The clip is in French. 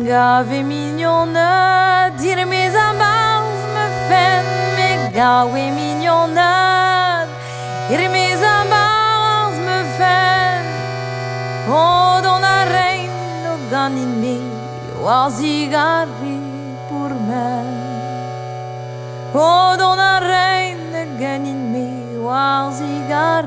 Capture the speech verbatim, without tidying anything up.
Gave mignonne, dire mes amants me fait, mais gave mignonne, dire mes amants me fait. Oh, dans la reine, no ganin me, o zigari pour me. Oh, dans la reine, ganin me, o zigari.